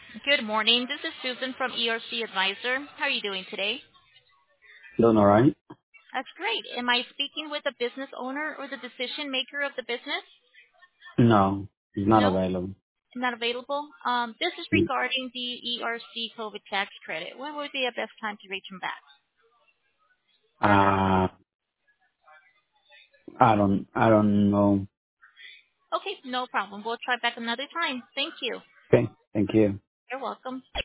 Good morning. This is Susan from ERC Advisor. How are you doing today? Doing all right? That's great. Am I speaking with the business owner or the decision maker of the business? No, it's not No, available. not available. This is regarding the ERC COVID tax credit. When would be the best time to reach him back? Uh, I don't know. Okay, no problem. We'll try back another time. Thank you. Okay, thank you. You're welcome.